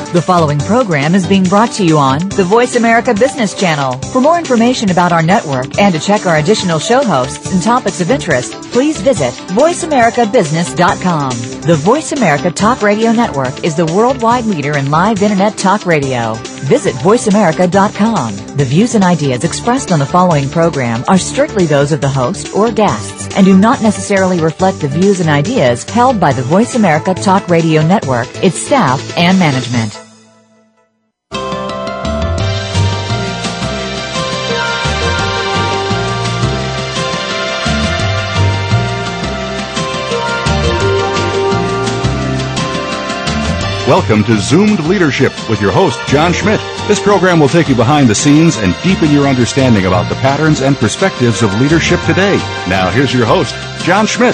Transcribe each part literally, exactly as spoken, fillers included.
The following program is being brought to you on the Voice America Business Channel. For more information about our network and to check our additional show hosts and topics of interest, please visit voice america business dot com. The Voice America Talk Radio Network is the worldwide leader in live Internet talk radio. Visit voice america dot com. The views and ideas expressed on the following program are strictly those of the host or guests and do not necessarily reflect the views and ideas held by the Voice America Talk Radio Network, its staff, and management. Welcome to Zoomed Leadership with your host, John Schmidt. This program will take you behind the scenes and deepen your understanding about the patterns and perspectives of leadership today. Now, here's your host, John Schmidt.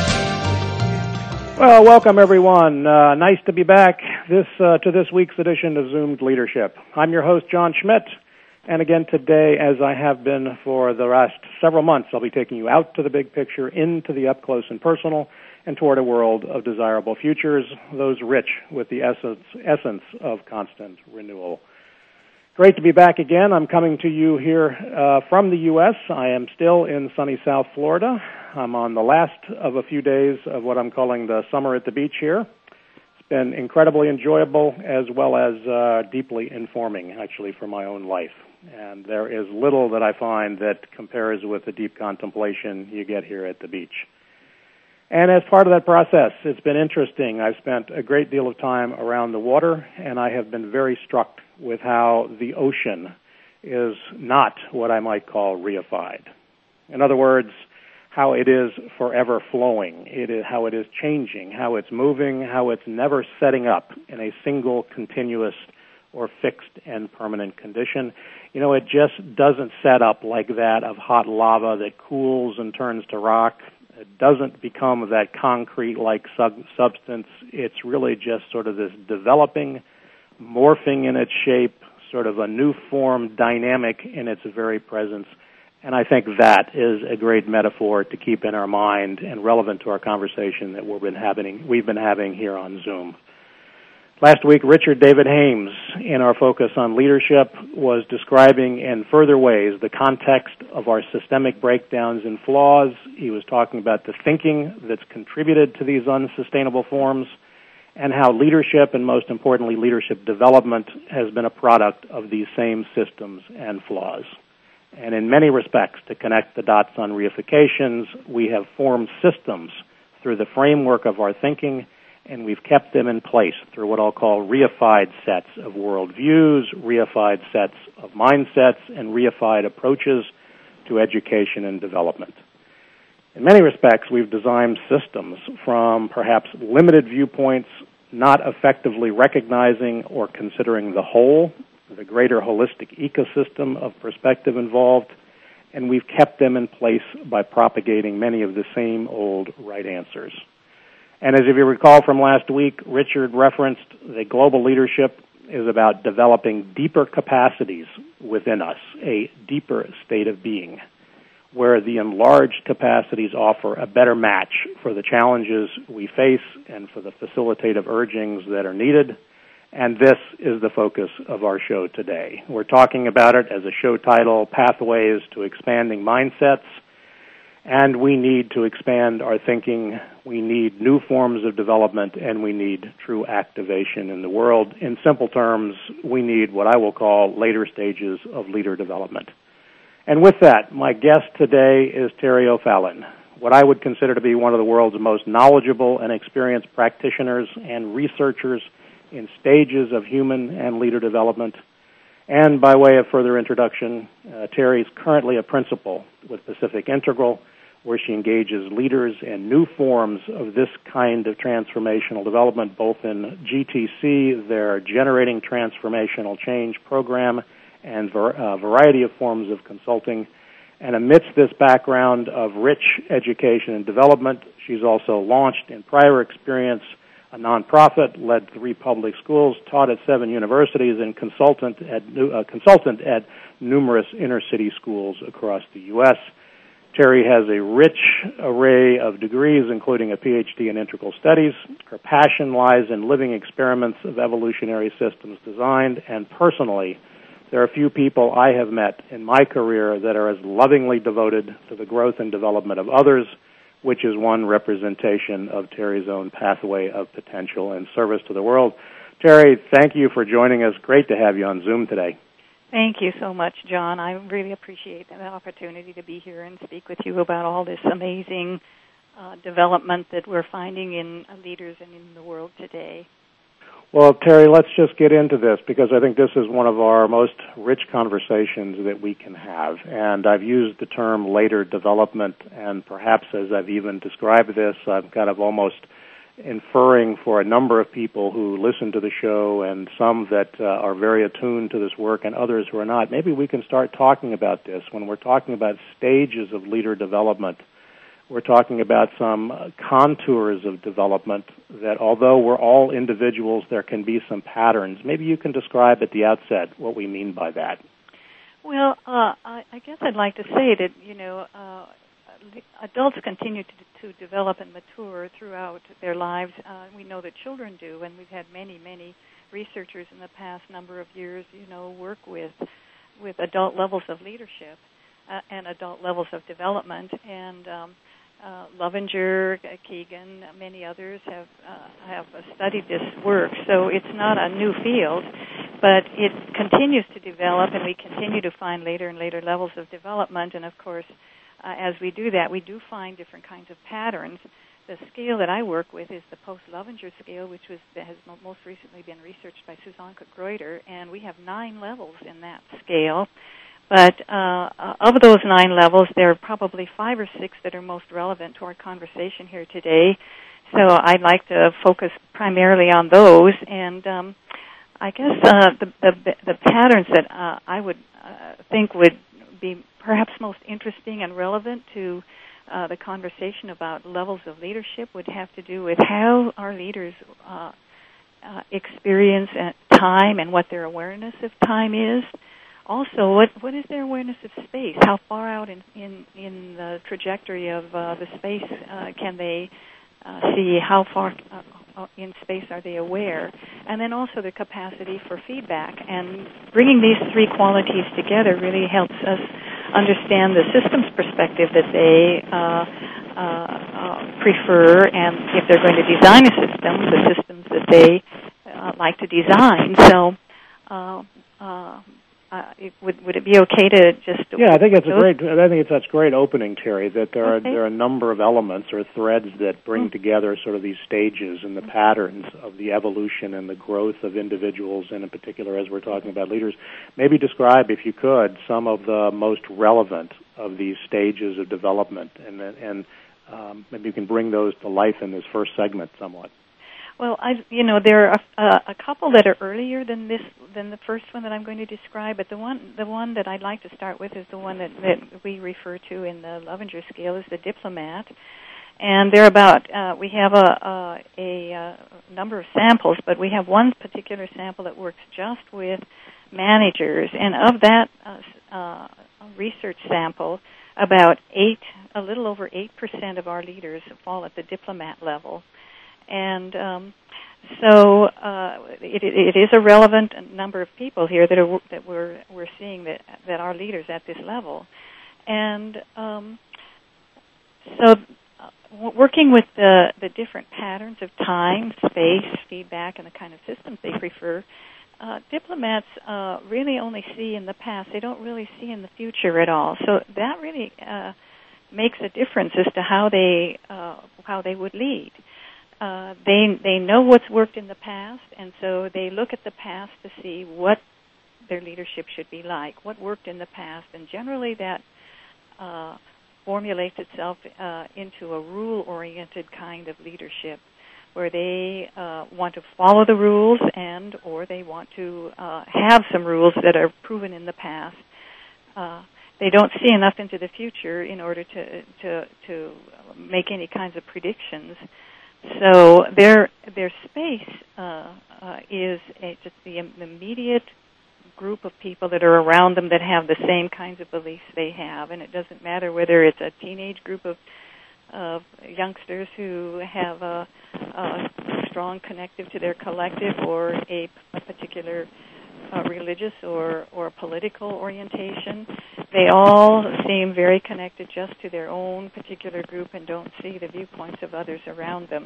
Well, welcome, everyone. Uh, nice to be back this uh, to this week's edition of Zoomed Leadership. I'm your host, John Schmidt, and again today, as I have been for the last several months, I'll be taking you out to the big picture, into the up close and personal, and toward a world of desirable futures, those rich with the essence, essence of constant renewal. Great to be back again. I'm coming to you here uh, from the U S I am still in sunny South Florida. I'm on the last of a few days of what I'm calling the summer at the beach here. It's been incredibly enjoyable as well as uh, deeply informing, actually, for my own life. And there is little that I find that compares with the deep contemplation you get here at the beach. And as part of that process, it's been interesting. I've spent a great deal of time around the water, and I have been very struck with how the ocean is not what I might call reified. In other words, how it is forever flowing, it is how it is changing, how it's moving, how it's never setting up in a single continuous or fixed and permanent condition. You know, it just doesn't set up like that of hot lava that cools and turns to rock. It doesn't become that concrete-like sub- substance. It's really just sort of this developing, morphing in its shape, sort of a new form, dynamic in its very presence. And I think that is a great metaphor to keep in our mind and relevant to our conversation that we've been having, we've been having here on Zoom. Last week, Richard David Hames, in our focus on leadership, was describing in further ways the context of our systemic breakdowns and flaws. He was talking about the thinking that's contributed to these unsustainable forms and how leadership, and most importantly, leadership development, has been a product of these same systems and flaws. And in many respects, to connect the dots on reifications, we have formed systems through the framework of our thinking, and we've kept them in place through what I'll call reified sets of worldviews, reified sets of mindsets, and reified approaches to education and development. In many respects, we've designed systems from perhaps limited viewpoints, not effectively recognizing or considering the whole, the greater holistic ecosystem of perspective involved, and we've kept them in place by propagating many of the same old right answers. And as if you recall from last week, Richard referenced that global leadership is about developing deeper capacities within us, a deeper state of being, where the enlarged capacities offer a better match for the challenges we face and for the facilitative urgings that are needed. And this is the focus of our show today. We're talking about it as a show title, Pathways to Expanding Mindsets. And we need to expand our thinking. We need new forms of development, and we need true activation in the world. In simple terms, we need what I will call later stages of leader development. And with that, my guest today is Terry O'Fallon, what I would consider to be one of the world's most knowledgeable and experienced practitioners and researchers in stages of human and leader development. And by way of further introduction, uh, Terry is currently a principal with Pacific Integral, where she engages leaders in new forms of this kind of transformational development, both in G T C, their Generating Transformational Change program, and a uh, variety of forms of consulting. And amidst this background of rich education and development, she's also launched, in prior experience, a nonprofit, led three public schools, taught at seven universities, and consultant at, uh, consultant at numerous inner-city schools across the U S Terry has a rich array of degrees, including a P H D in integral studies. Her passion lies in living experiments of evolutionary systems designed, and personally, there are few people I have met in my career that are as lovingly devoted to the growth and development of others, which is one representation of Terry's own pathway of potential and service to the world. Terry, thank you for joining us. Great to have you on Zoom today. Thank you so much, John. I really appreciate the opportunity to be here and speak with you about all this amazing uh, development that we're finding in uh, leaders and in the world today. Well, Terry, let's just get into this because I think this is one of our most rich conversations that we can have. And I've used the term later development, and perhaps as I've even described this, I've kind of almost inferring for a number of people who listen to the show and some that uh, are very attuned to this work and others who are not. Maybe we can start talking about this. When we're talking about stages of leader development, we're talking about some uh, contours of development that although we're all individuals, there can be some patterns. Maybe you can describe at the outset what we mean by that. Well, uh, I, I guess I'd like to say that, you know, uh, adults continue to, to develop and mature throughout their lives. Uh, we know that children do, and we've had many, many researchers in the past number of years, you know, work with with adult levels of leadership uh, and adult levels of development. And um, uh, Lovinger, Keegan, many others have uh, have studied this work. So it's not a new field, but it continues to develop, and we continue to find later and later levels of development. And of course, Uh, as we do that, we do find different kinds of patterns. The scale that I work with is the Post-Lovinger scale, which was that has most recently been researched by Suzanka Greuter, and we have nine levels in that scale. But uh, of those nine levels, there are probably five or six that are most relevant to our conversation here today. So I'd like to focus primarily on those, and um, I guess uh, the, the the patterns that uh, I would uh, think would be perhaps most interesting and relevant to uh, the conversation about levels of leadership would have to do with how our leaders uh, uh, experience time and what their awareness of time is. Also, what what is their awareness of space? How far out in, in, in the trajectory of uh, the space uh, can they uh, see? How far uh, in space are they aware? And then also the capacity for feedback. And bringing these three qualities together really helps us understand the systems perspective that they uh, uh, uh, prefer, and if they're going to design a system, the systems that they uh, like to design. So, uh, uh, uh, it, would would it be okay to just? Yeah, I think it's a great. I think it's such great opening, Terry. That there are okay. there are a number of elements or threads that bring mm-hmm. together sort of these stages and the patterns of the evolution and the growth of individuals, and in particular, as we're talking about leaders. Maybe describe, if you could, some of the most relevant of these stages of development, and and um, maybe you can bring those to life in this first segment somewhat. Well, I, you know, there are a, a couple that are earlier than this, than the first one that I'm going to describe. But the one, the one that I'd like to start with is the one that, that we refer to in the Lovinger scale is the diplomat. And they're about. Uh, we have a, a, a, a number of samples, but we have one particular sample that works just with managers. And of that uh, uh, research sample, about eight, a little over eight percent of our leaders fall at the diplomat level. And um, so uh, it, it is a relevant number of people here that are that we're we're seeing that that are leaders at this level, and um, so uh, working with the the different patterns of time, space, feedback, and the kind of systems they prefer. Uh, diplomats uh, really only see in the past; they don't really see in the future at all. So that really uh, makes a difference as to how they uh, how they would lead. Uh, they they know what's worked in the past, and so they look at the past to see what their leadership should be like, what worked in the past, and generally that uh, formulates itself uh, into a rule-oriented kind of leadership, where they uh, want to follow the rules and or they want to uh, have some rules that are proven in the past. Uh, they don't see enough into the future in order to to to make any kinds of predictions. So their their space uh, uh, is a, just the immediate group of people that are around them that have the same kinds of beliefs they have, and it doesn't matter whether it's a teenage group of of youngsters who have a, a strong connective to their collective, or a, a particular uh, religious or, or political orientation. They all seem very connected just to their own particular group and don't see the viewpoints of others around them.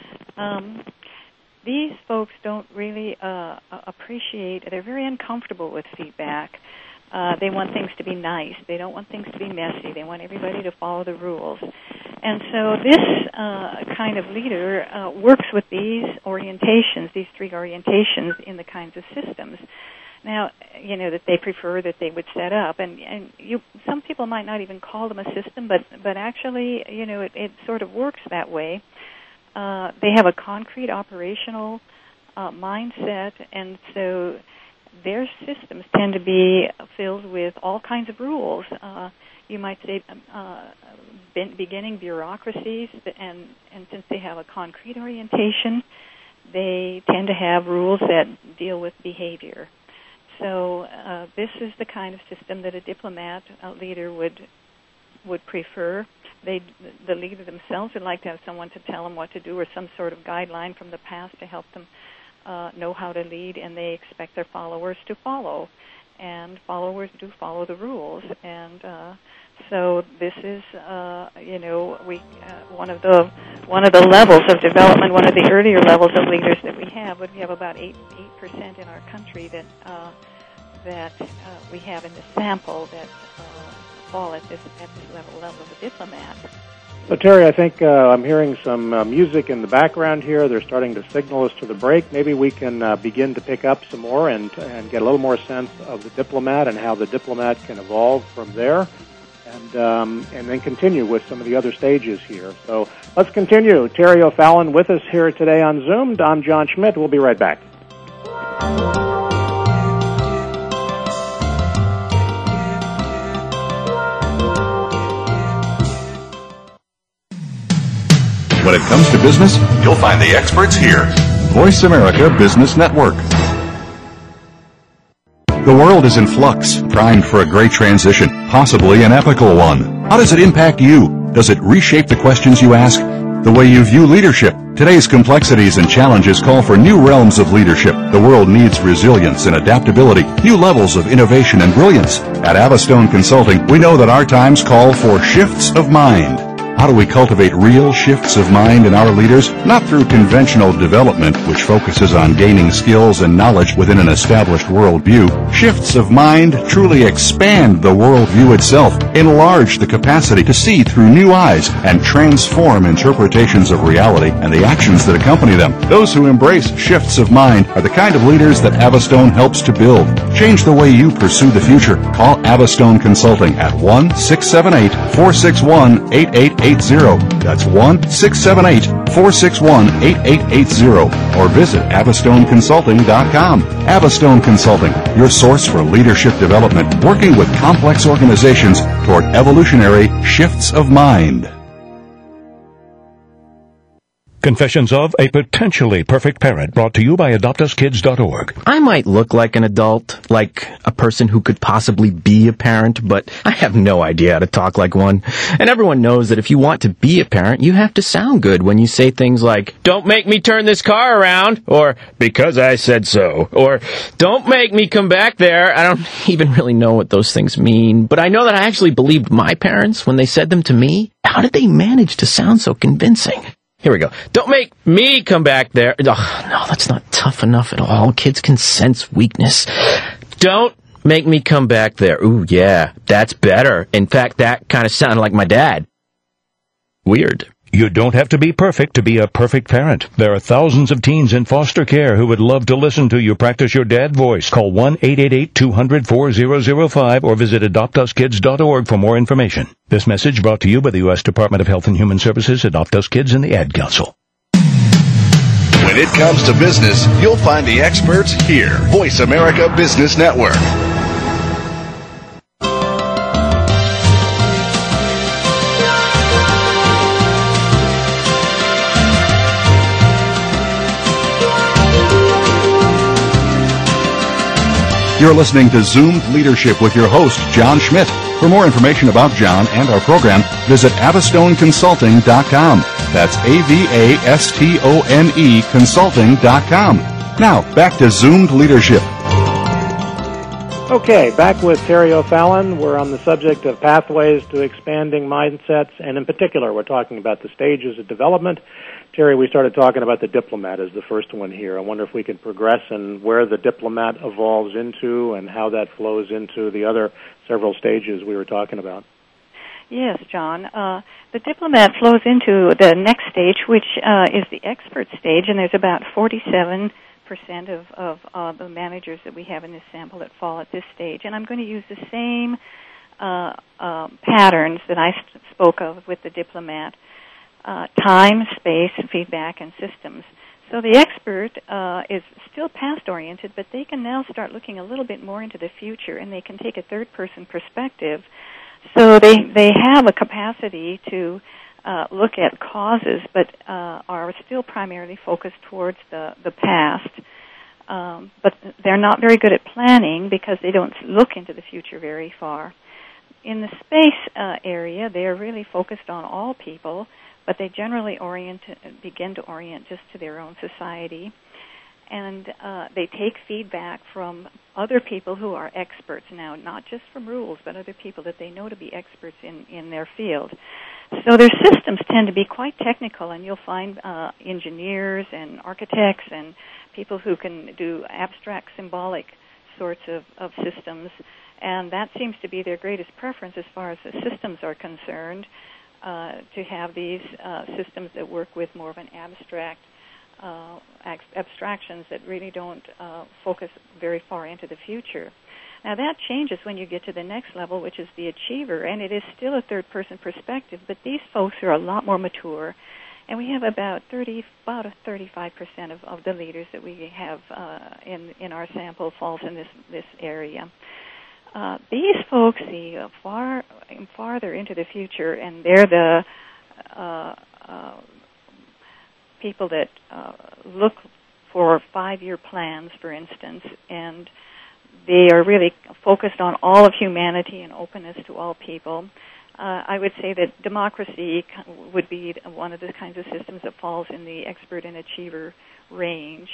Um, these folks don't really uh, appreciate, they're very uncomfortable with feedback. Uh, they want things to be nice. They don't want things to be messy. They want everybody to follow the rules. And so this uh, kind of leader uh, works with these orientations, these three orientations in the kinds of systems. Now, you know, that they prefer, that they would set up. And, and you, some people might not even call them a system, but, but actually, you know, it, it sort of works that way. Uh, they have a concrete operational uh, mindset, and so their systems tend to be filled with all kinds of rules. Uh, you might say uh, beginning bureaucracies, and, and since they have a concrete orientation, they tend to have rules that deal with behavior. So uh, this is the kind of system that a diplomat, a leader, would would prefer. They, the leader themselves would like to have someone to tell them what to do, or some sort of guideline from the past to help them Uh, know how to lead, and they expect their followers to follow, and followers do follow the rules. And uh, so this is, uh, you know, we uh, one of the one of the levels of development, one of the earlier levels of leaders that we have. But we have about eight eight percent in our country that uh, that uh, we have in the sample that uh, fall at this at this level level of a diplomat. So, Terry, I think uh, I'm hearing some uh, music in the background here. They're starting to signal us to the break. Maybe we can uh, begin to pick up some more and and get a little more sense of the diplomat and how the diplomat can evolve from there, and um, and then continue with some of the other stages here. So let's continue. Terry O'Fallon with us here today on Zoom. I'm John Schmidt. We'll be right back. When it comes to business, you'll find the experts here. Voice America Business Network. The world is in flux, primed for a great transition, possibly an epical one. How does it impact you? Does it reshape the questions you ask? The way you view leadership? Today's complexities and challenges call for new realms of leadership. The world needs resilience and adaptability, new levels of innovation and brilliance. At Avastone Consulting, we know that our times call for shifts of mind. How do we cultivate real shifts of mind in our leaders? Not through conventional development, which focuses on gaining skills and knowledge within an established worldview. Shifts of mind truly expand the worldview itself, enlarge the capacity to see through new eyes, and transform interpretations of reality and the actions that accompany them. Those who embrace shifts of mind are the kind of leaders that Avastone helps to build. Change the way you pursue the future. Call Avastone Consulting at one six seven eight, four six one, eight eight eight zero. That's one six seven eight, four six one, eight eight eight zero. Or visit avastone consulting dot com. Avastone Consulting, your source for leadership development, working with complex organizations toward evolutionary shifts of mind. Confessions of a Potentially Perfect Parent, brought to you by adopt us kids dot org. I might look like an adult, like a person who could possibly be a parent, but I have no idea how to talk like one. And everyone knows that if you want to be a parent, you have to sound good when you say things like, "Don't make me turn this car around," or "Because I said so," or "Don't make me come back there." I don't even really know what those things mean, but I know that I actually believed my parents when they said them to me. How did they manage to sound so convincing? Here we go. "Don't make me come back there." Ugh, no, that's not tough enough at all. Kids can sense weakness. "Don't make me come back there." Ooh, yeah, that's better. In fact, that kind of sounded like my dad. Weird. You don't have to be perfect to be a perfect parent. There are thousands of teens in foster care who would love to listen to you practice your dad voice. Call one eight eight eight, two hundred, four thousand five or visit adopt us kids dot org for more information. This message brought to you by the U S Department of Health and Human Services, Adopt Us Kids, and the Ad Council. When it comes to business, you'll find the experts here. Voice America Business Network. You're listening to Zoomed Leadership with your host, John Schmidt. For more information about John and our program, visit avastone consulting dot com. That's A V A S T O N E consulting dot com. Now, back to Zoomed Leadership. Okay, back with Terry O'Fallon. We're on the subject of pathways to expanding mindsets, and in particular, we're talking about the stages of development. Terry, we started talking about the diplomat as the first one here. I wonder if we could progress and where the diplomat evolves into and how that flows into the other several stages we were talking about. Yes, John. Uh, the diplomat flows into the next stage, which uh, is the expert stage, and there's about forty-seven percent of, of uh, the managers that we have in this sample that fall at this stage. And I'm going to use the same uh, uh, patterns that I st- spoke of with the diplomat, uh, time, space, feedback, and systems. So the expert uh, is still past-oriented, but they can now start looking a little bit more into the future, and they can take a third-person perspective. So they, they have a capacity to Uh, look at causes, but uh, are still primarily focused towards the, the past. Um, but they're not very good at planning because they don't look into the future very far. In the space uh, area, they're really focused on all people, but they generally orient, begin to orient just to their own society. And uh, they take feedback from other people who are experts now, not just from rules, but other people that they know to be experts in, in their field. So their systems tend to be quite technical, and you'll find uh, engineers and architects and people who can do abstract, symbolic sorts of, of systems, and that seems to be their greatest preference as far as the systems are concerned, uh, to have these uh, systems that work with more of an abstract Uh, abstractions that really don't uh, focus very far into the future. Now that changes when you get to the next level, which is the achiever, and it is still a third-person perspective, but these folks are a lot more mature, and we have about thirty, about a thirty-five percent of, of the leaders that we have uh, in in our sample falls in this this area. Uh, these folks see uh, far farther into the future, and they're the uh, uh, people that uh, look for five-year plans, for instance, and they are really focused on all of humanity and openness to all people. Uh, I would say that democracy would be one of the kinds of systems that falls in the expert and achiever range.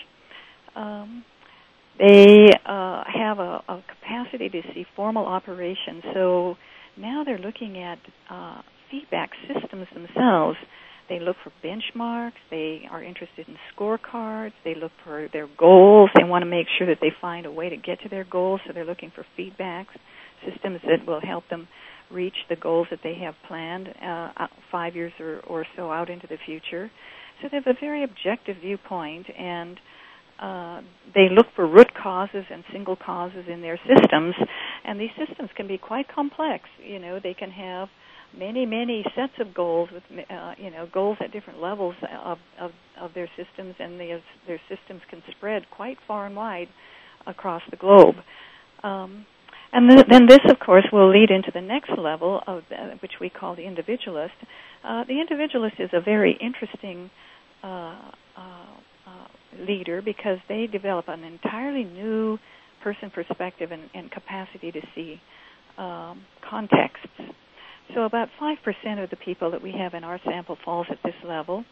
Um, they uh, have a, a capacity to see formal operations, so now they're looking at uh, feedback systems themselves. They look for benchmarks. They are interested in scorecards. They look for their goals. They want to make sure that they find a way to get to their goals, so they're looking for feedback systems that will help them reach the goals that they have planned uh, five years or, or so out into the future. So they have a very objective viewpoint, and uh, they look for root causes and single causes in their systems, and these systems can be quite complex. You know, they can have many, many sets of goals with, uh, you know, goals at different levels of, of, of their systems, and their, their systems can spread quite far and wide across the globe. Um, and th- then this, of course, will lead into the next level, of the, which we call the individualist. Uh, the individualist is a very interesting uh, uh, uh, leader because they develop an entirely new person perspective and, and capacity to see um, contexts. So about five percent of the people that we have in our sample falls at this level.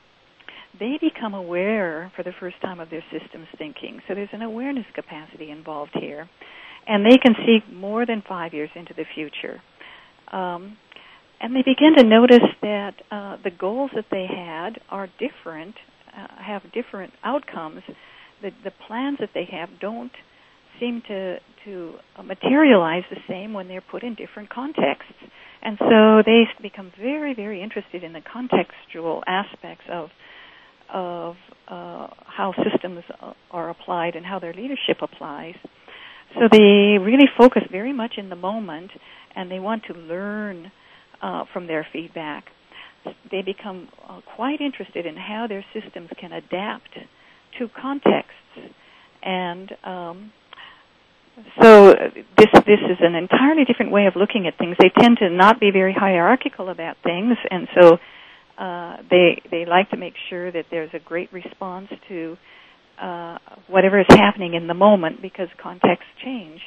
They become aware for the first time of their systems thinking. So there's an awareness capacity involved here. And they can see more than five years into the future. Um, and they begin to notice that uh, the goals that they had are different, uh, have different outcomes. The, the plans that they have don't seem to, to materialize the same when they're put in different contexts. And so they become very, very interested in the contextual aspects of of uh, how systems are applied and how their leadership applies. So they really focus very much in the moment, and they want to learn uh, from their feedback. They become uh, quite interested in how their systems can adapt to contexts. And um, so this this is an entirely different way of looking at things. They tend to not be very hierarchical about things, and so uh, they they like to make sure that there's a great response to uh, whatever is happening in the moment because contexts change.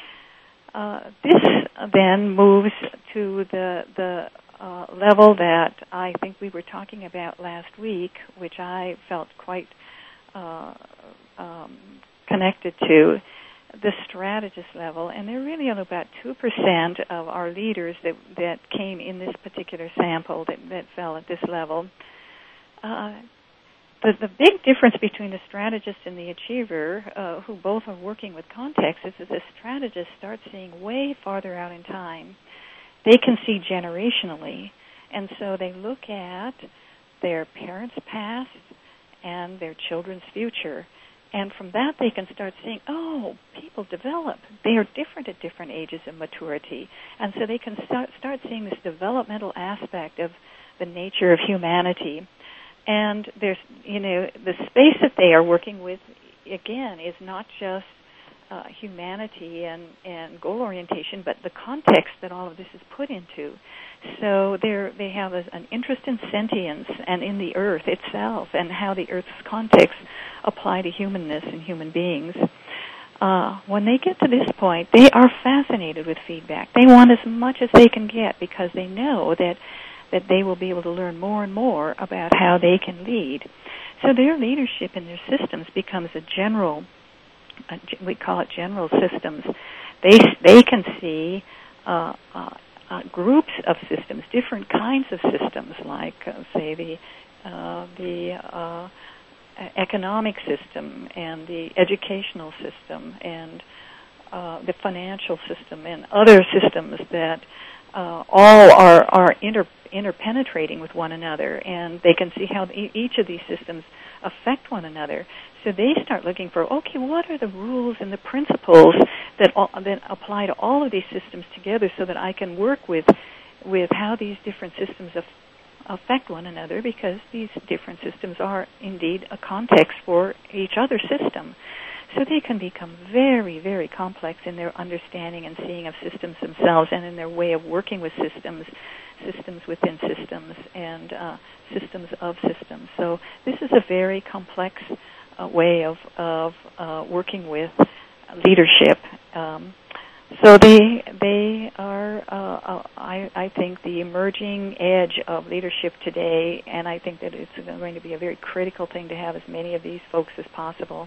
Uh, this then moves to the the uh, level that I think we were talking about last week, which I felt quite uh, um, connected to, the strategist level. And there are really only about two percent of our leaders that, that came in this particular sample that, that fell at this level. Uh, The, the big difference between the strategist and the achiever, uh, who both are working with context, is that the strategist starts seeing way farther out in time. They can see generationally, and so they look at their parents' past and their children's future. And from that, they can start seeing, oh, people develop. They are different at different ages of maturity. And so they can start, start seeing this developmental aspect of the nature of humanity. And there's, you know, the space that they are working with, again, is not just uh, humanity and, and goal orientation, but the context that all of this is put into. So they're, they have a, an interest in sentience and in the earth itself and how the earth's contexts apply to humanness and human beings. Uh, when they get to this point, they are fascinated with feedback. They want as much as they can get because they know that that they will be able to learn more and more about how they can lead. So their leadership in their systems becomes a general, a, we call it general systems. They they can see uh, uh, uh, groups of systems, different kinds of systems, like uh, say the uh, the uh, economic system and the educational system and uh, the financial system and other systems that uh, all are are inter interpenetrating with one another, and they can see how e- each of these systems affect one another. So they start looking for, okay, what are the rules and the principles that all, that apply to all of these systems together, so that I can work with with how these different systems af- affect one another, because these different systems are indeed a context for each other system. So they can become very, very complex in their understanding and seeing of systems themselves, and in their way of working with systems, systems within systems, and uh, systems of systems. So this is a very complex uh, way of, of uh, working with leadership. Um, so they they are, uh, uh, I, I think, the emerging edge of leadership today, and I think that it's going to be a very critical thing to have as many of these folks as possible.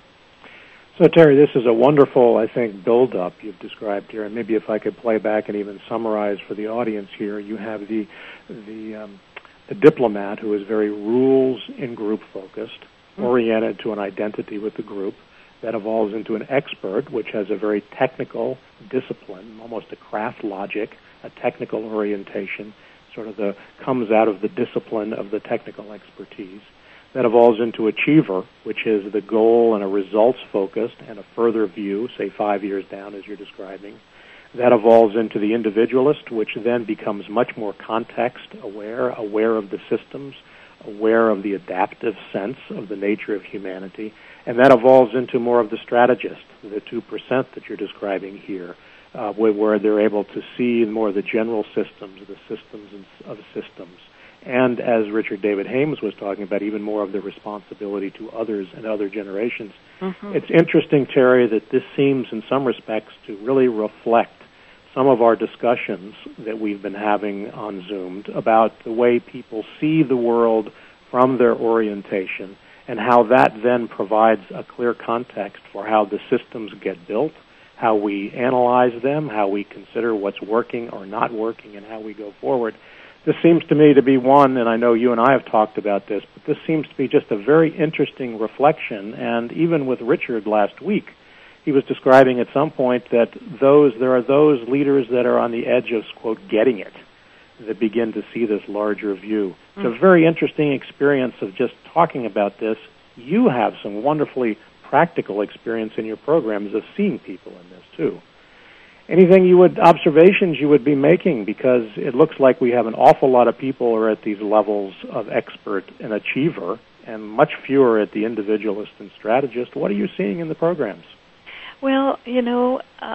So, Terry, this is a wonderful, I think, build-up you've described here, and maybe if I could play back and even summarize for the audience here, you have the the, um, the diplomat who is very rules and group-focused, mm-hmm. oriented to an identity with the group, that evolves into an expert, which has a very technical discipline, almost a craft logic, a technical orientation, sort of the comes out of the discipline of the technical expertise. That evolves into achiever, which is the goal and a results-focused and a further view, say five years down as you're describing. That evolves into the individualist, which then becomes much more context-aware, aware of the systems, aware of the adaptive sense of the nature of humanity. And that evolves into more of the strategist, the two percent that you're describing here, uh, where, where they're able to see more of the general systems, the systems of systems. And as Richard David Hames was talking about, even more of the responsibility to others and other generations. Mm-hmm. It's interesting, Terry, that this seems in some respects to really reflect some of our discussions that we've been having on Zoom about the way people see the world from their orientation, and how that then provides a clear context for how the systems get built, how we analyze them, how we consider what's working or not working, and how we go forward. This seems to me to be one, and I know you and I have talked about this, but this seems to be just a very interesting reflection. And even with Richard last week, he was describing at some point that those there are those leaders that are on the edge of, quote, getting it, that begin to see this larger view. Mm. It's a very interesting experience of just talking about this. You have some wonderfully practical experience in your programs of seeing people in this, too. Anything you would, observations you would be making, because it looks like we have an awful lot of people are at these levels of expert and achiever, and much fewer at the individualist and strategist. What are you seeing in the programs? Well, you know, um,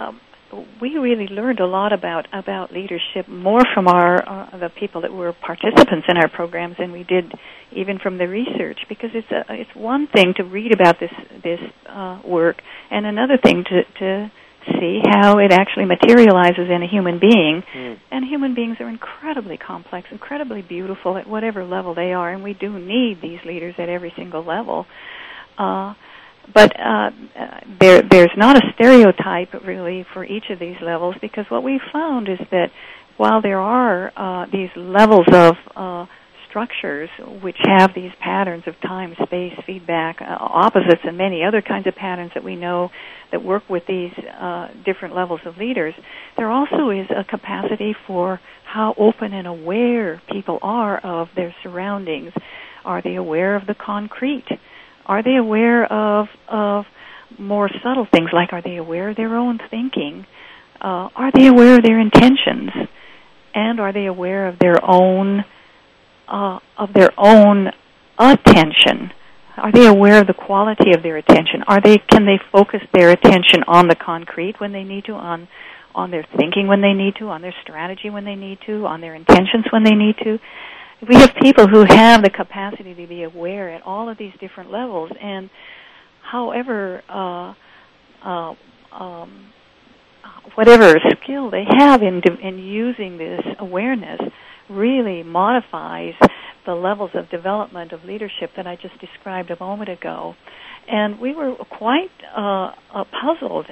we really learned a lot about about leadership, more from our uh, the people that were participants in our programs than we did even from the research. Because it's a, it's one thing to read about this this uh, work, and another thing to to see how it actually materializes in a human being. Mm. And human beings are incredibly complex, incredibly beautiful at whatever level they are, and we do need these leaders at every single level. Uh, but uh, there, there's not a stereotype, really, for each of these levels, because what we found is that while there are uh, these levels of uh, structures which have these patterns of time, space, feedback, uh, opposites, and many other kinds of patterns that we know that work with these uh, different levels of leaders, there also is a capacity for how open and aware people are of their surroundings. Are they aware of the concrete? Are they aware of of more subtle things, like are they aware of their own thinking? Uh, are they aware of their intentions? And are they aware of their own uh, of their own attention? Are they aware of the quality of their attention? Are they can they focus their attention on the concrete when they need to, on on their thinking when they need to, on their strategy when they need to, on their intentions when they need to? We have people who have the capacity to be aware at all of these different levels, and however, uh, uh, um, whatever skill they have in in using this awareness really modifies the levels of development of leadership that I just described a moment ago. And we were quite uh, uh, puzzled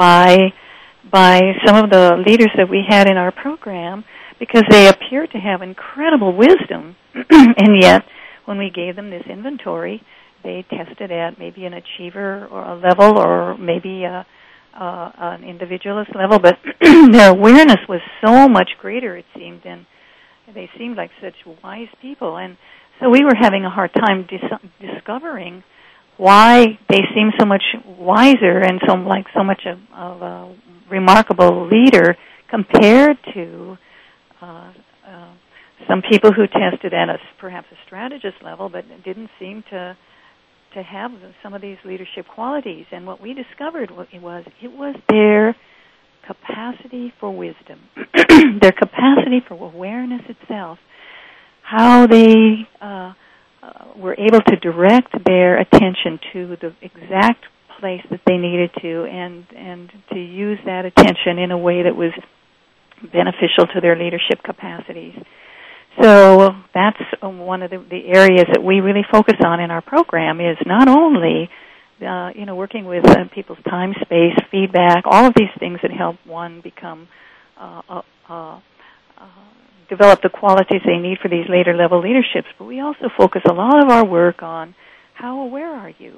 by by some of the leaders that we had in our program, because they appeared to have incredible wisdom, and yet when we gave them this inventory, they tested at maybe an achiever or a level, or maybe a, uh, an individualist level, but their awareness was so much greater, it seemed, than they seemed like such wise people. And so we were having a hard time dis- discovering why they seemed so much wiser and so like so much of, of a remarkable leader compared to uh, uh, some people who tested at a perhaps a strategist level, but didn't seem to to have some of these leadership qualities. And what we discovered was it was their capacity for wisdom, their capacity for awareness itself, how they uh, uh, were able to direct their attention to the exact place that they needed to, and, and to use that attention in a way that was beneficial to their leadership capacities. So that's one of the, the areas that we really focus on in our program, is not only Uh, you know, working with uh, people's time, space, feedback, all of these things that help one become, uh, uh, uh, develop the qualities they need for these later level leaderships. But we also focus a lot of our work on how aware are you?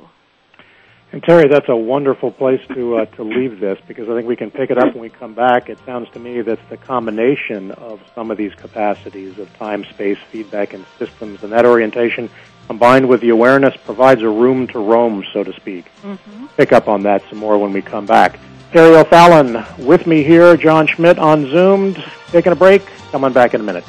And Terry, that's a wonderful place to uh, to leave this, because I think we can pick it up when we come back. It sounds to me that the combination of some of these capacities of time, space, feedback, and systems, and that orientation, combined with the awareness, provides a room to roam, so to speak. Mm-hmm. Pick up on that some more when we come back. Terry O'Fallon with me here, John Schmidt on Zoom. Taking a break. Come on back in a minute.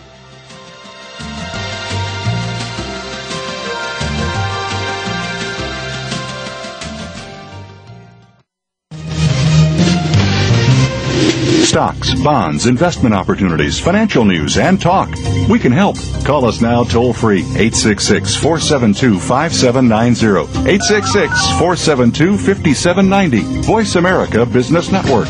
Stocks, bonds, investment opportunities, financial news, and talk. We can help. Call us now toll free, eight six six, four seven two, five seven nine zero, eight six six, four seven two, five seven nine zero. Voice America Business Network.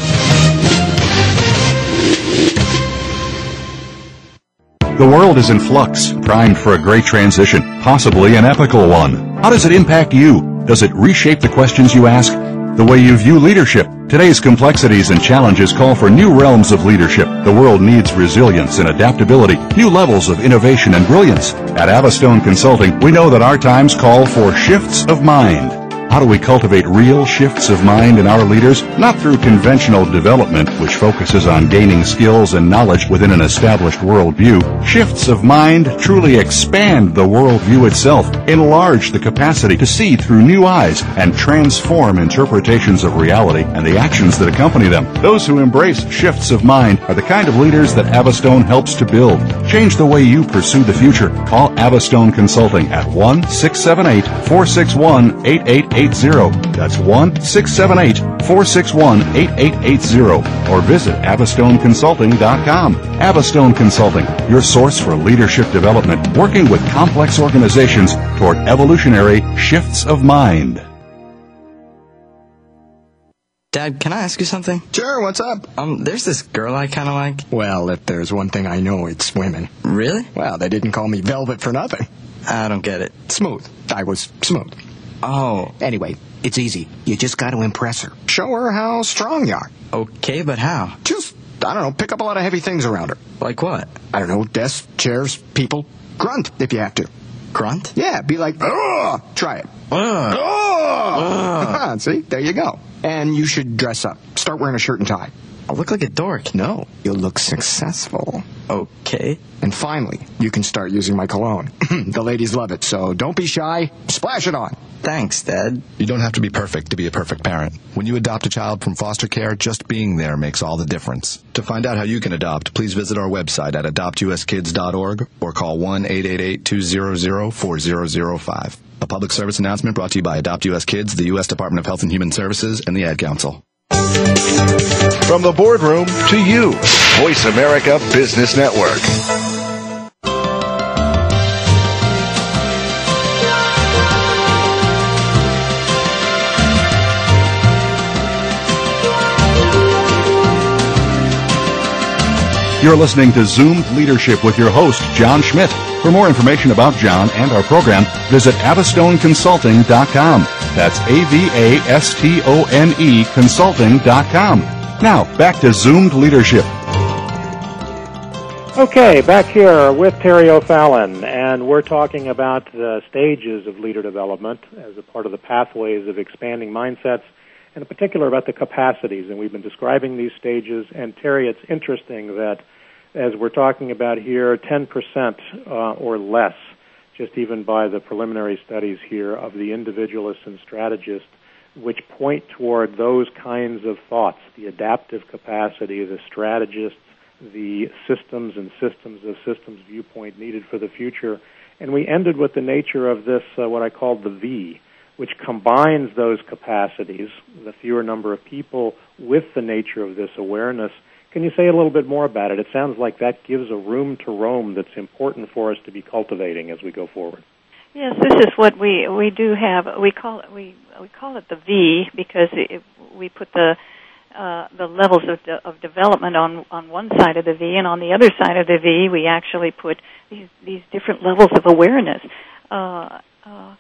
The world is in flux, primed for a great transition, possibly an epical one. How does it impact you? Does it reshape the questions you ask? The way you view leadership? Today's complexities and challenges call for new realms of leadership. The world needs resilience and adaptability, new levels of innovation and brilliance. At Avastone Consulting, we know that our times call for shifts of mind. How do we cultivate real shifts of mind in our leaders? Not through conventional development, which focuses on gaining skills and knowledge within an established worldview. Shifts of mind truly expand the worldview itself, enlarge the capacity to see through new eyes, and transform interpretations of reality and the actions that accompany them. Those who embrace shifts of mind are the kind of leaders that Avastone helps to build. Change the way you pursue the future. Call Avastone Consulting at one six seven eight, four six one, eight eight eight zero. That's one six seven eight, four six one, eight eight eight zero. Or visit avastone consulting dot com. Avastone Consulting, your source for leadership development, working with complex organizations toward evolutionary shifts of mind. Dad, can I ask you something? Sure, what's up? Um, there's this girl I kind of like. Well, if there's one thing I know, it's women. Really? Well, they didn't call me Velvet for nothing. I don't get it. Smooth. I was smooth. Oh. Anyway, it's easy. You just got to impress her. Show her how strong you are. Okay, but how? Just, I don't know, pick up a lot of heavy things around her. Like what? I don't know, desks, chairs, people. Grunt, if you have to. Grunt? Yeah, be like, ugh! Try it. Ugh! Ugh! See, there you go. And you should dress up. Start wearing a shirt and tie. I'll look like a dork. No, you'll look successful. Okay. And finally, you can start using my cologne. The ladies love it, so don't be shy. Splash it on. Thanks, Dad. You don't have to be perfect to be a perfect parent. When you adopt a child from foster care, just being there makes all the difference. To find out how you can adopt, please visit our website at adopt u s kids dot org or call one eight eight eight, two hundred, four zero zero five. A public service announcement brought to you by Adopt U S Kids, the U S Department of Health and Human Services, and the Ad Council. From the boardroom to you, Voice America Business Network. You're listening to Zoomed Leadership with your host, John Schmidt. For more information about John and our program, visit avastone consulting dot com. That's A V A S T O N E consulting dot com. Now, back to Zoomed Leadership. Okay, back here with Terry O'Fallon, and we're talking about the stages of leader development as a part of the pathways of expanding mindsets, and in particular about the capacities. And we've been describing these stages. And Terry, it's interesting that as we're talking about here, ten percent uh, or less, just even by the preliminary studies here, of the individualists and strategists, which point toward those kinds of thoughts, the adaptive capacity, the strategists, the systems and systems of systems viewpoint needed for the future. And we ended with the nature of this, uh, what I called the V, which combines those capacities, the fewer number of people, with the nature of this awareness. Can you say a little bit more about it? It sounds like that gives a room to roam that's important for us to be cultivating as we go forward. Yes, this is what we we do have. We call it we we call it the V because it, we put the uh, the levels of de- of development on on one side of the V, and on the other side of the V, we actually put these these different levels of awareness. Uh, uh,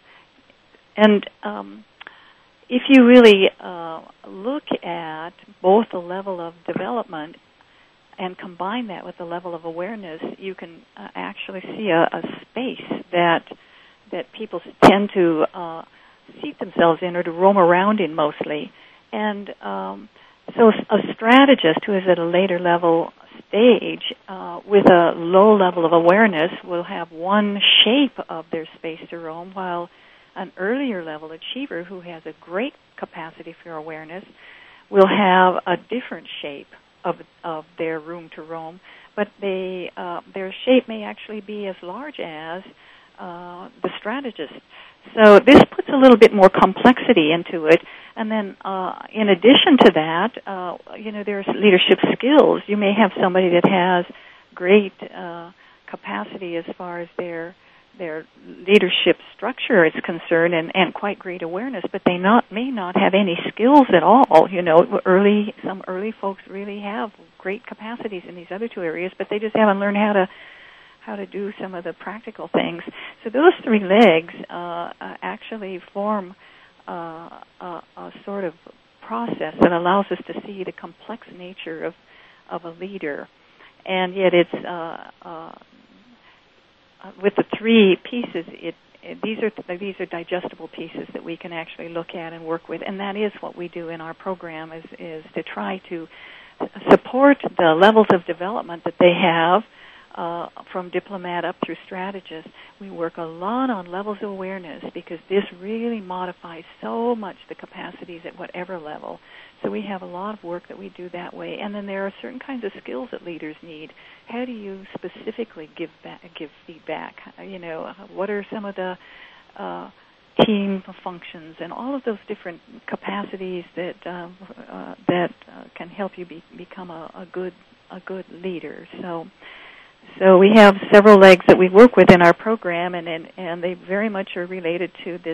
and um, if you really uh, look at both the level of development and combine that with the level of awareness, you can uh, actually see a, a space that that people tend to uh, seat themselves in or to roam around in mostly. And um, so a strategist who is at a later level stage uh, with a low level of awareness will have one shape of their space to roam, while an earlier level achiever who has a great capacity for awareness will have a different shape of of their room to roam. But they uh, their shape may actually be as large as Uh, the strategist. So this puts a little bit more complexity into it. And then uh, in addition to that, uh, you know, there's leadership skills. You may have somebody that has great uh, capacity as far as their their leadership structure is concerned, and, and quite great awareness, but they not may not have any skills at all. You know, early some early folks really have great capacities in these other two areas, but they just haven't learned how to how to do some of the practical things. So those three legs uh, uh, actually form uh, a, a sort of process that allows us to see the complex nature of, of a leader. And yet it's, uh, uh, with the three pieces, it, it, these are these are digestible pieces that we can actually look at and work with. And that is what we do in our program, is, is to try to support the levels of development that they have, uh, from diplomat up through strategist, we work a lot on levels of awareness because this really modifies so much the capacities at whatever level. So we have a lot of work that we do that way. And then there are certain kinds of skills that leaders need. How do you specifically give back, give feedback? You know, what are some of the uh, team functions and all of those different capacities that uh, uh, that uh, can help you be, become a, a good a good leader. So, so we have several legs that we work with in our program, and and, and they very much are related to this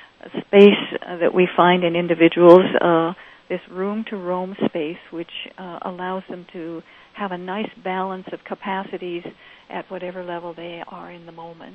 space uh, that we find in individuals. Uh, this room-to-roam space, which uh, allows them to have a nice balance of capacities at whatever level they are in the moment.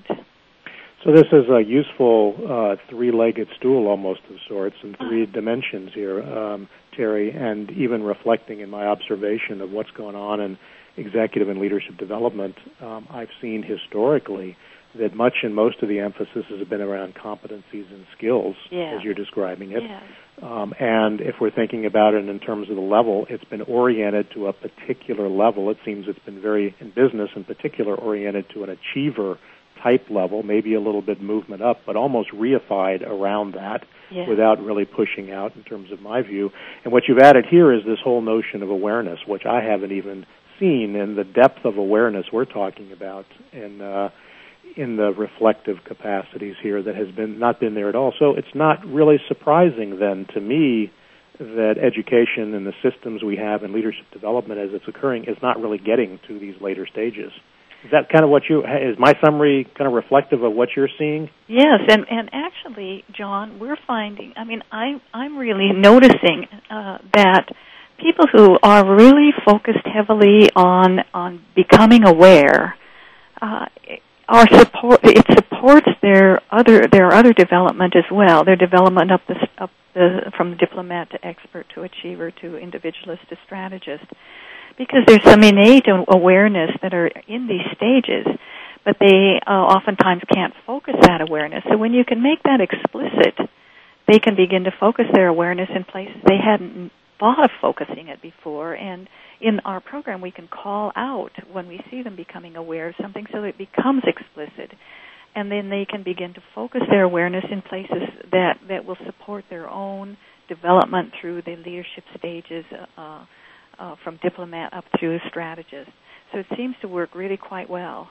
So this is a useful uh, three-legged stool almost of sorts in three uh-huh. dimensions here, um, Terry, and even reflecting in my observation of what's going on in executive and leadership development, um, I've seen historically that much and most of the emphasis has been around competencies and skills, yeah. as you're describing it. Yeah. Um, and if we're thinking about it in terms of the level, it's been oriented to a particular level. It seems it's been very, in business in particular, oriented to an achiever type level, maybe a little bit movement up, but almost reified around that yeah. without really pushing out in terms of my view. And what you've added here is this whole notion of awareness, which I haven't even seen, and the depth of awareness we're talking about in uh, in the reflective capacities here that has been not been there at all. So it's not really surprising then to me that education and the systems we have in leadership development as it's occurring is not really getting to these later stages. Is that kind of what you, is my summary kind of reflective of what you're seeing? Yes, and, and actually, John, we're finding, I mean, I, I'm really noticing uh, that people who are really focused heavily on, on becoming aware, uh, are support, it supports their other, their other development as well, their development up the, up the, from diplomat to expert to achiever to individualist to strategist. Because there's some innate awareness that are in these stages, but they uh, oftentimes can't focus that awareness. So when you can make that explicit, they can begin to focus their awareness in places they hadn't thought of focusing it before. And in our program, we can call out when we see them becoming aware of something so that it becomes explicit. And then they can begin to focus their awareness in places that, that will support their own development through the leadership stages, uh, Uh, from diplomat up through strategist. So it seems to work really quite well.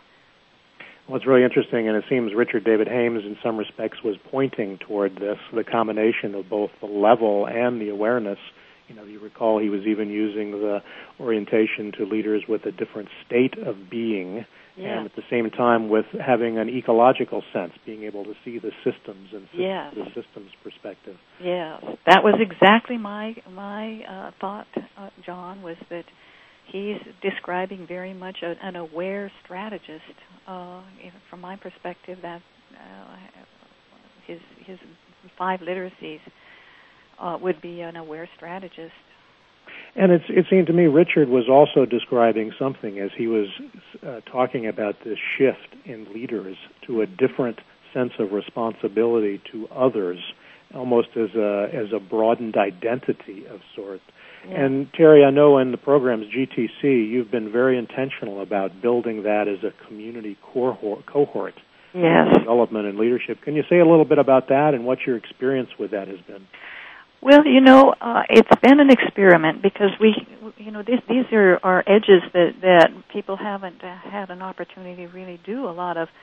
Well, it's really interesting, and it seems Richard David Hames in some respects was pointing toward this, the combination of both the level and the awareness. You know, you recall he was even using the orientation to leaders with a different state of being, yeah. and at the same time with having an ecological sense, being able to see the systems and systems, yes. the systems perspective. Yes, that was exactly my my uh, thought, uh, John, was that he's describing very much a, an aware strategist. Uh, from my perspective, that uh, his his five literacies uh, would be an aware strategist. And it's, it seemed to me Richard was also describing something as he was uh, talking about this shift in leaders to a different sense of responsibility to others, almost as a as a broadened identity of sorts. Yeah. And Terry, I know in the program's G T C, you've been very intentional about building that as a community cohort, cohort yes. of development and leadership. Can you say a little bit about that and what your experience with that has been? Well, you know, uh, it's been an experiment because we, you know, this, these are, are edges that, that people haven't uh, had an opportunity to really do a lot of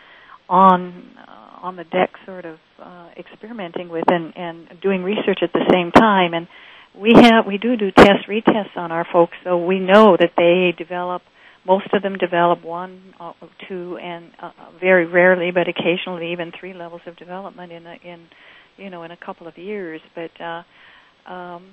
on uh, on the deck sort of uh, experimenting with and, and doing research at the same time. And we have we do do test retests on our folks, so we know that they develop. Most of them develop one or two, and uh, very rarely, but occasionally even three levels of development in a, in you know in a couple of years. But uh, um,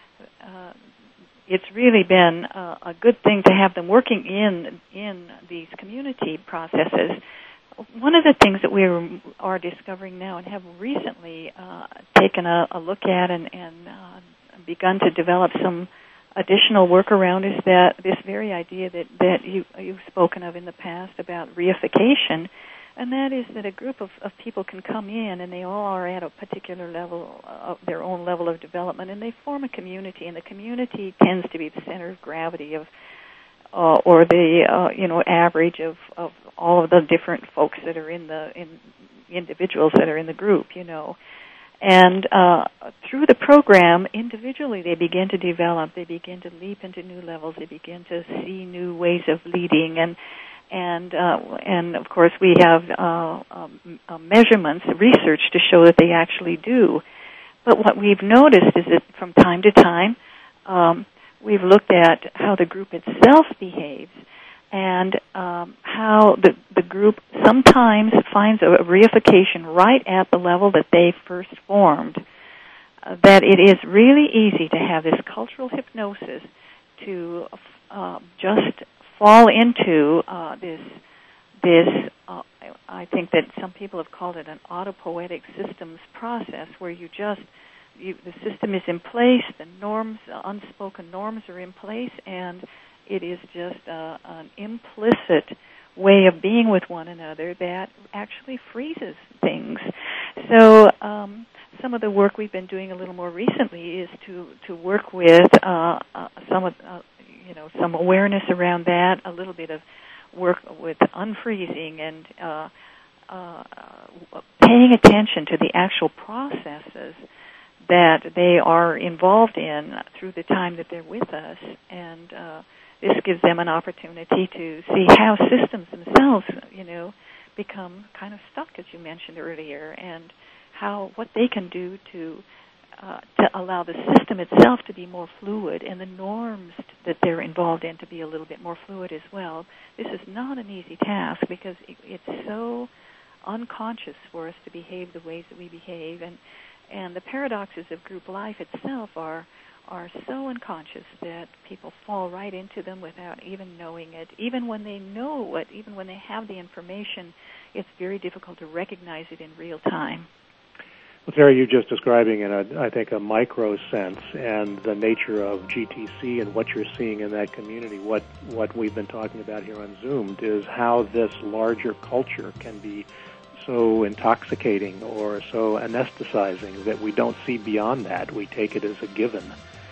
uh, it's really been uh, a good thing to have them working in in these community processes. One of the things that we are discovering now and have recently uh, taken a, a look at and, and uh, begun to develop some additional work around is that this very idea that, that you, you've spoken of in the past about reification, and that is that a group of, of people can come in and they all are at a particular level of their own level of development, and they form a community, and the community tends to be the center of gravity of uh, or the uh, you know average of, of all of the different folks that are in the in individuals that are in the group, you know. And uh, through the program, individually they begin to develop, they begin to leap into new levels, they begin to see new ways of leading, and and uh, and of course we have uh, um, uh, measurements, research to show that they actually do. But what we've noticed is that from time to time, um, we've looked at how the group itself behaves, and um, how the, the group sometimes finds a reification right at the level that they first formed, uh, that it is really easy to have this cultural hypnosis to uh, just fall into uh, this, this uh, I think that some people have called it an autopoietic systems process, where you just, you, the system is in place, the norms, uh, unspoken norms are in place, and it is just uh, an implicit way of being with one another that actually freezes things. So um, some of the work we've been doing a little more recently is to, to work with uh, uh, some of, uh, you know, some awareness around that, a little bit of work with unfreezing and uh, uh, paying attention to the actual processes that they are involved in through the time that they're with us, and uh, this gives them an opportunity to see how systems themselves, you know, become kind of stuck, as you mentioned earlier, and how what they can do to uh, to allow the system itself to be more fluid and the norms that they're involved in to be a little bit more fluid as well. This is not an easy task because it, it's so unconscious for us to behave the ways that we behave, and and the paradoxes of group life itself are are so unconscious that people fall right into them without even knowing it. Even when they know it, even when they have the information, it's very difficult to recognize it in real time. Well, Terry, you're just describing in a, I think, a micro sense, and the nature of G T C and what you're seeing in that community. What what we've been talking about here on Zoom is how this larger culture can be so intoxicating or so anesthetizing that we don't see beyond that. We take it as a given.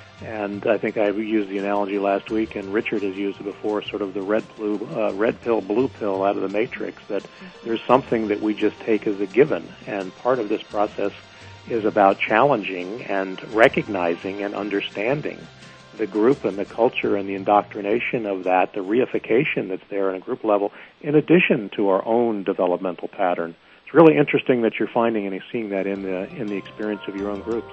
And I think I used the analogy last week, and Richard has used it before, sort of the red, blue, uh, red pill, blue pill out of the matrix, that there's something that we just take as a given. And part of this process is about challenging and recognizing and understanding the group and the culture and the indoctrination of that, the reification that's there on a group level, in addition to our own developmental pattern. It's really interesting that you're finding and seeing that in the in the experience of your own groups.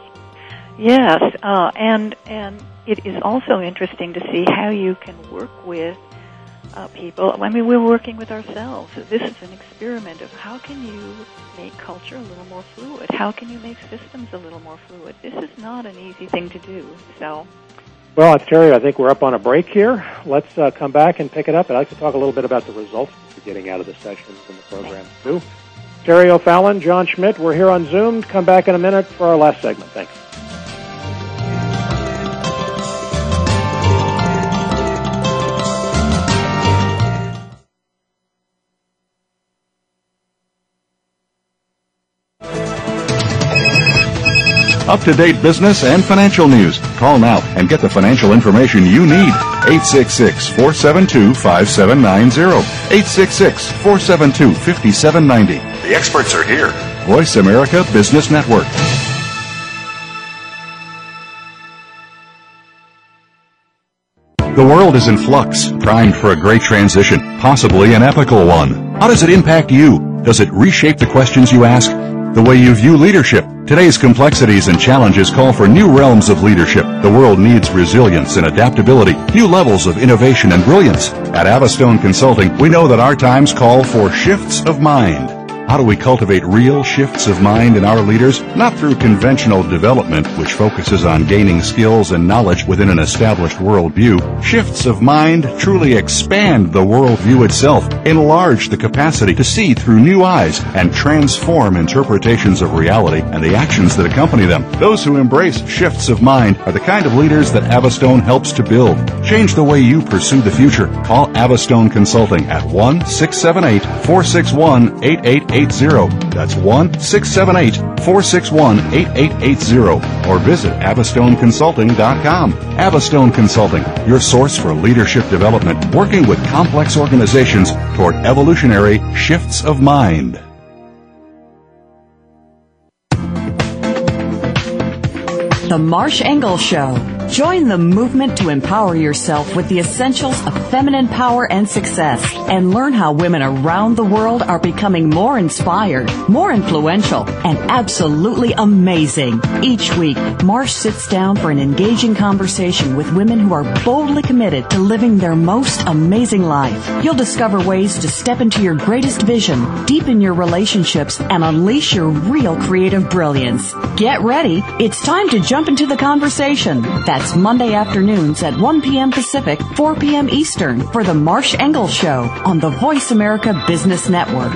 Yes, uh, and and it is also interesting to see how you can work with uh, people. I mean, we're working with ourselves. This is an experiment of how can you make culture a little more fluid? How can you make systems a little more fluid? This is not an easy thing to do. So, well, it's Terry, I think we're up on a break here. Let's uh, come back and pick it up. I'd like to talk a little bit about the results we're getting out of the sessions and the program, too. Terry O'Fallon, John Schmidt, we're here on Zoom. Come back in a minute for our last segment. Thanks. Up-to-date business and financial news. Call now and get the financial information you need. eight six six, four seven two, five seven nine zero. eight six six, four seven two, five seven nine zero. The experts are here. Voice America Business Network. The world is in flux, primed for a great transition, possibly an epical one. How does it impact you? Does it reshape the questions you ask? The way you view leadership? Today's complexities and challenges call for new realms of leadership. The world needs resilience and adaptability, new levels of innovation and brilliance. At Avastone Consulting, we know that our times call for shifts of mind. How do we cultivate real shifts of mind in our leaders? Not through conventional development, which focuses on gaining skills and knowledge within an established worldview. Shifts of mind truly expand the worldview itself, enlarge the capacity to see through new eyes, and transform interpretations of reality and the actions that accompany them. Those who embrace shifts of mind are the kind of leaders that Avastone helps to build. Change the way you pursue the future. Call Avastone Consulting at one six seven eight, four six one, eight eight eight eight zero. That's one six seven eight, four six one, eight eight eight zero. Or visit avastone consulting dot com. Avastone Consulting, your source for leadership development, working with complex organizations toward evolutionary shifts of mind. The Marsh Engel Show. Join the movement to empower yourself with the essentials of feminine power and success, and learn how women around the world are becoming more inspired, more influential, and absolutely amazing. Each week, Marsh sits down for an engaging conversation with women who are boldly committed to living their most amazing life. You'll discover ways to step into your greatest vision, deepen your relationships, and unleash your real creative brilliance. Get ready. It's time to jump into the conversation. That's Monday afternoons at one p.m. Pacific, four p.m. Eastern for the Marsh Engel Show on the Voice America Business Network.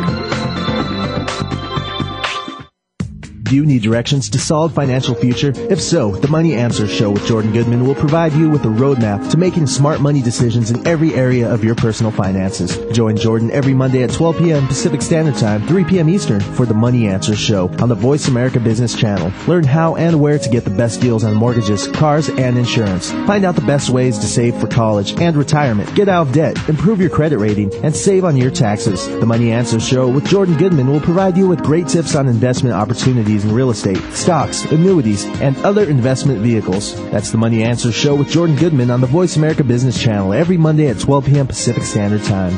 Do you need directions to solid financial future? If so, the Money Answer Show with Jordan Goodman will provide you with a roadmap to making smart money decisions in every area of your personal finances. Join Jordan every Monday at twelve p.m. Pacific Standard Time, three p.m. Eastern for the Money Answer Show on the Voice America Business Channel. Learn how and where to get the best deals on mortgages, cars, and insurance. Find out the best ways to save for college and retirement, get out of debt, improve your credit rating, and save on your taxes. The Money Answer Show with Jordan Goodman will provide you with great tips on investment opportunities in real estate, stocks, annuities, and other investment vehicles. That's the Money Answer Show with Jordan Goodman on the Voice America Business Channel every Monday at twelve p.m. Pacific Standard Time.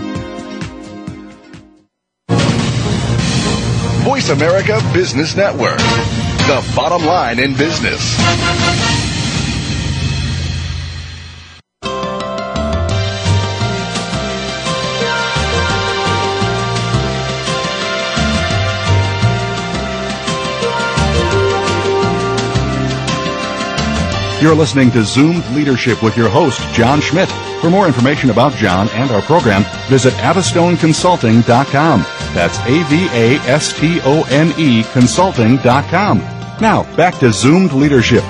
Voice America Business Network, the bottom line in business. You're listening to Zoomed Leadership with your host, John Schmidt. For more information about John and our program, visit avastone consulting dot com. That's A V A S T O N E consulting dot com. Now, back to Zoomed Leadership.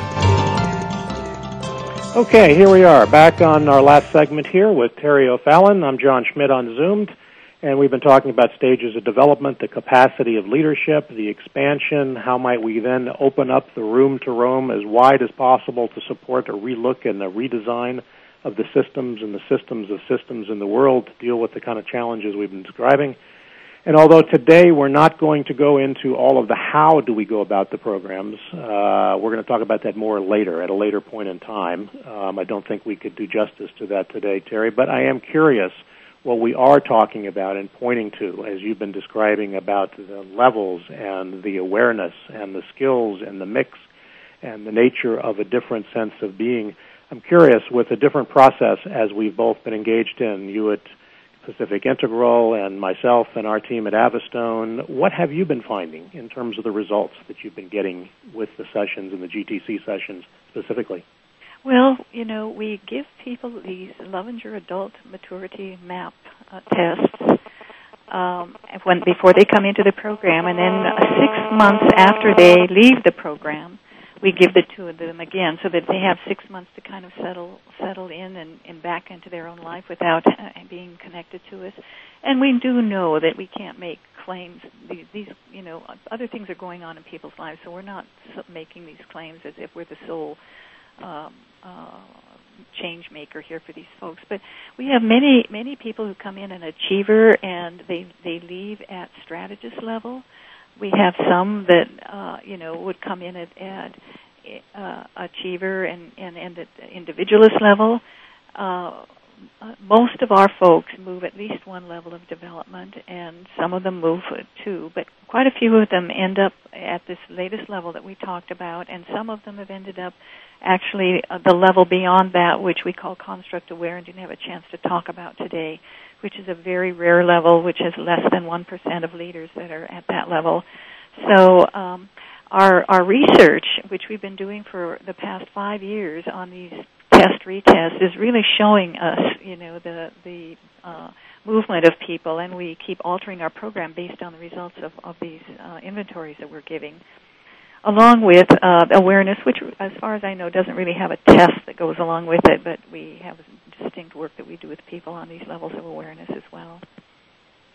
Okay, here we are, back on our last segment here with Terry O'Fallon. I'm John Schmidt on Zoomed, and we've been talking about stages of development, the capacity of leadership, the expansion, how might we then open up the room to roam as wide as possible to support a relook and a redesign of the systems and the systems of systems in the world to deal with the kind of challenges we've been describing. And although today we're not going to go into all of the how do we go about the programs, uh, we're going to talk about that more later, at a later point in time. Um, I don't think we could do justice to that today, Terry, but I am curious what we are talking about and pointing to, as you've been describing about the levels and the awareness and the skills and the mix and the nature of a different sense of being. I'm curious, with a different process as we've both been engaged in, you at Pacific Integral and myself and our team at Avastone, what have you been finding in terms of the results that you've been getting with the sessions and the G T C sessions specifically? Well, you know, we give people these Lovinger Adult Maturity Map uh, tests um, when before they come into the program, and then uh, six months after they leave the program, we give the two of them again, so that they have six months to kind of settle settle in and, and back into their own life without uh, being connected to us. And we do know that we can't make claims. These, these, you know, other things are going on in people's lives, so we're not making these claims as if we're the sole Um, uh, change maker here for these folks. But we have many, many people who come in an achiever and they they leave at strategist level. We have some that, uh, you know, would come in at, at uh, achiever and, and, and at the individualist level. Uh, uh, most of our folks move at least one level of development, and some of them move two, but quite a few of them end up at this latest level that we talked about, and some of them have ended up actually uh, the level beyond that, which we call construct aware and didn't have a chance to talk about today, which is a very rare level, which has less than one percent of leaders that are at that level. So um, our our research, which we've been doing for the past five years on these test retests, is really showing us, you know, the the uh, movement of people, and we keep altering our program based on the results of, of these uh, inventories that we're giving, along with uh, awareness, which, as far as I know, doesn't really have a test that goes along with it, but we have distinct work that we do with people on these levels of awareness as well.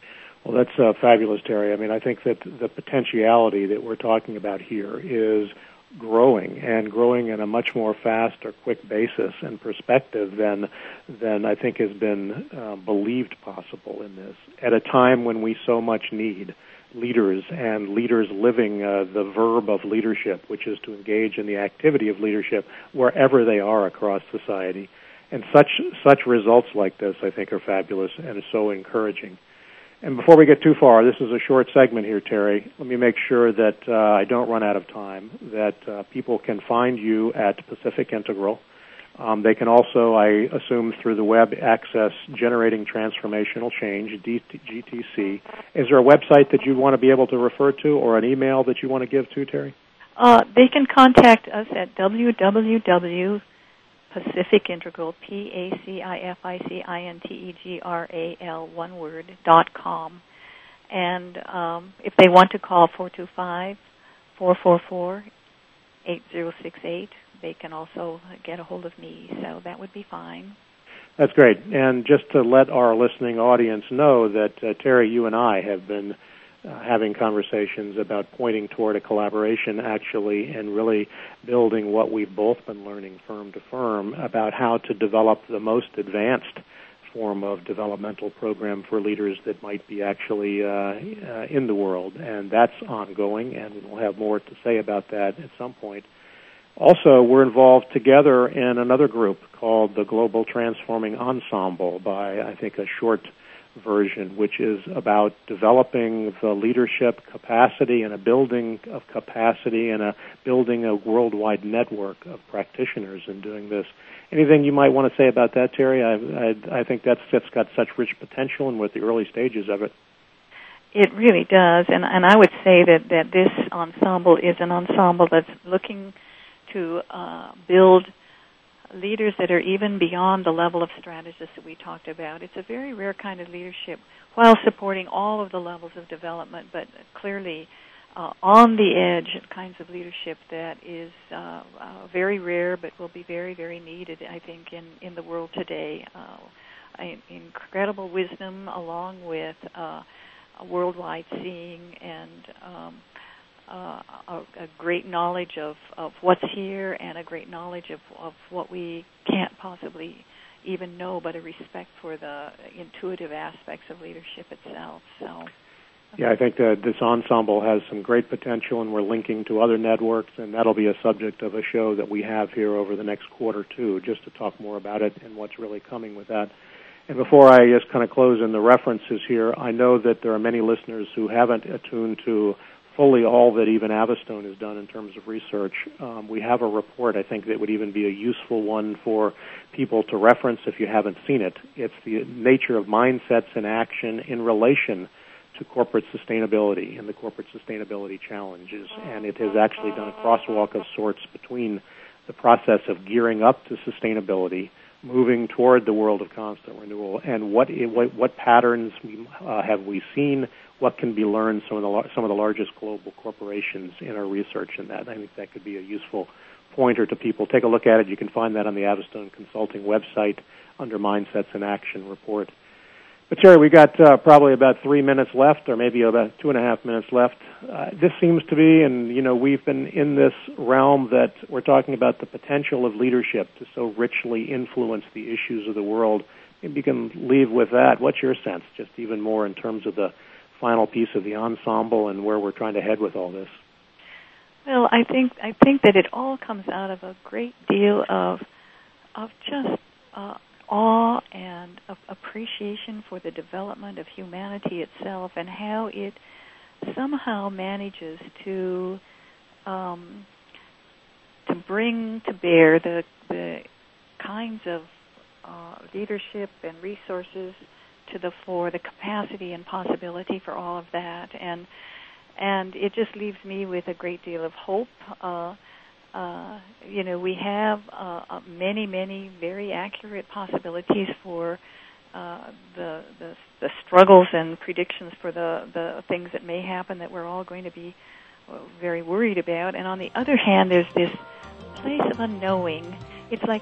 Well, that's uh, fabulous, Terry. I mean, I think that the potentiality that we're talking about here is growing and growing in a much more fast or quick basis and perspective than than I think has been uh, believed possible in this at a time when we so much need leaders and leaders living uh, the verb of leadership, which is to engage in the activity of leadership wherever they are across society. And such such results like this, I think, are fabulous and are so encouraging. And before we get too far, this is a short segment here, Terry. Let me make sure that uh, I don't run out of time, that uh, people can find you at Pacific Integral. Um, they can also, I assume, through the web access Generating Transformational Change, G T C. Is there a website that you want to be able to refer to or an email that you want to give to, Terry? Uh, they can contact us at w w w dot Pacific Integral, P A C I F I C I N T E G R A L, one word, dot com. And um, if they want to call four two five, four four four, eight zero six eight, they can also get a hold of me, so that would be fine. That's great. And just to let our listening audience know that, uh, Terry, you and I have been uh, having conversations about pointing toward a collaboration, actually, and really building what we've both been learning firm to firm about how to develop the most advanced form of developmental program for leaders that might be actually uh, uh, in the world. And that's ongoing, and we'll have more to say about that at some point. Also, we're involved together in another group called the Global Transforming Ensemble by, I think, a short version, which is about developing the leadership capacity and a building of capacity and a building a worldwide network of practitioners in doing this. Anything you might want to say about that, Terry? I, I, I think that's, that's got such rich potential, and we're at the early stages of it. It really does, and, and I would say that, that this ensemble is an ensemble that's looking to uh, build leaders that are even beyond the level of strategists that we talked about. It's a very rare kind of leadership while supporting all of the levels of development, but clearly uh, on the edge kinds of leadership that is uh, uh, very rare but will be very, very needed, I think, in, in the world today. Uh, incredible wisdom along with uh, a worldwide seeing and um, Uh, a, a great knowledge of, of what's here and a great knowledge of, of what we can't possibly even know, but a respect for the intuitive aspects of leadership itself. So, yeah, I think that this ensemble has some great potential, and we're linking to other networks, and that'll be a subject of a show that we have here over the next quarter, too, just to talk more about it and what's really coming with that. And before I just kind of close in the references here, I know that there are many listeners who haven't attuned to fully all that even Avistone has done in terms of research. Um, we have a report, I think, that would even be a useful one for people to reference if you haven't seen it. It's the nature of mindsets in action in relation to corporate sustainability and the corporate sustainability challenges. And it has actually done a crosswalk of sorts between the process of gearing up to sustainability, moving toward the world of constant renewal, and what what, what patterns uh, have we seen, what can be learned from the, some of the largest global corporations in our research in that. I think that could be a useful pointer to people. Take a look at it. You can find that on the Avistone Consulting website under Mindsets in Action report. But, Terry, we got uh, probably about three minutes left, or maybe about two and a half minutes left. Uh, this seems to be, and, you know, we've been in this realm that we're talking about the potential of leadership to so richly influence the issues of the world. Maybe you can leave with that. What's your sense, just even more in terms of the final piece of the ensemble and where we're trying to head with all this? Well, I think I think that it all comes out of a great deal of of just uh, awe and of appreciation for the development of humanity itself and how it somehow manages to um, to bring to bear the the kinds of uh, leadership and resources to the fore, the capacity and possibility for all of that, and and it just leaves me with a great deal of hope. Uh, uh, you know, we have uh, many, many very accurate possibilities for uh, the, the the struggles and predictions for the the things that may happen that we're all going to be very worried about. And on the other hand, there's this place of unknowing. It's like.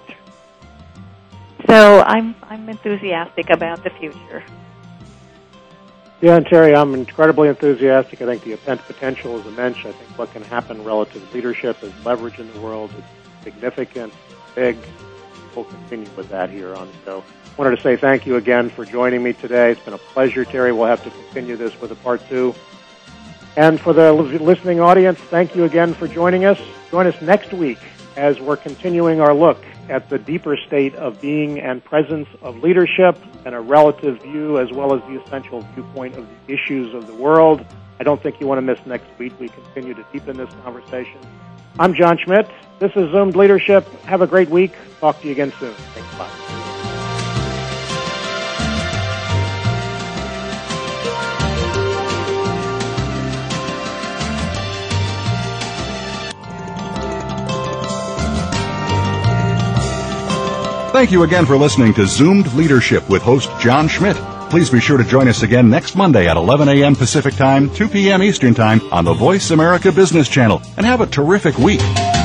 So I'm I'm enthusiastic about the future. Yeah, and Terry, I'm incredibly enthusiastic. I think the potential is immense. I think what can happen relative to leadership is leverage in the world. It's significant, big. We'll continue with that here on the show. I wanted to say thank you again for joining me today. It's been a pleasure, Terry. We'll have to continue this with a part two. And for the listening audience, thank you again for joining us. Join us next week as we're continuing our look at the deeper state of being and presence of leadership and a relative view as well as the essential viewpoint of the issues of the world. I don't think you want to miss next week. We continue to deepen this conversation. I'm John Schmidt. This is Zoomed Leadership. Have a great week. Talk to you again soon. Thanks. Bye. Thank you again for listening to Zoomed Leadership with host John Schmidt. Please be sure to join us again next Monday at eleven a.m. Pacific Time, two p.m. Eastern Time on the Voice America Business Channel. And have a terrific week.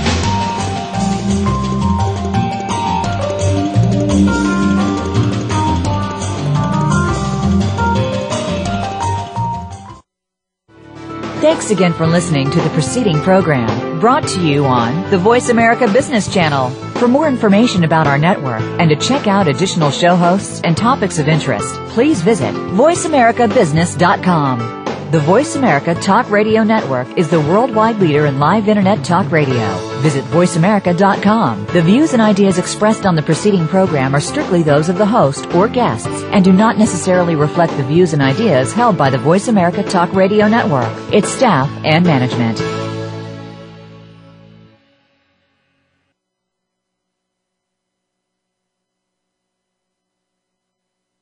Thanks again for listening to the preceding program, brought to you on the Voice America Business Channel. For more information about our network and to check out additional show hosts and topics of interest, please visit voice america business dot com. The Voice America Talk Radio Network is the worldwide leader in live Internet talk radio. Visit voice america dot com. The views and ideas expressed on the preceding program are strictly those of the host or guests and do not necessarily reflect the views and ideas held by the Voice America Talk Radio Network, its staff, and management.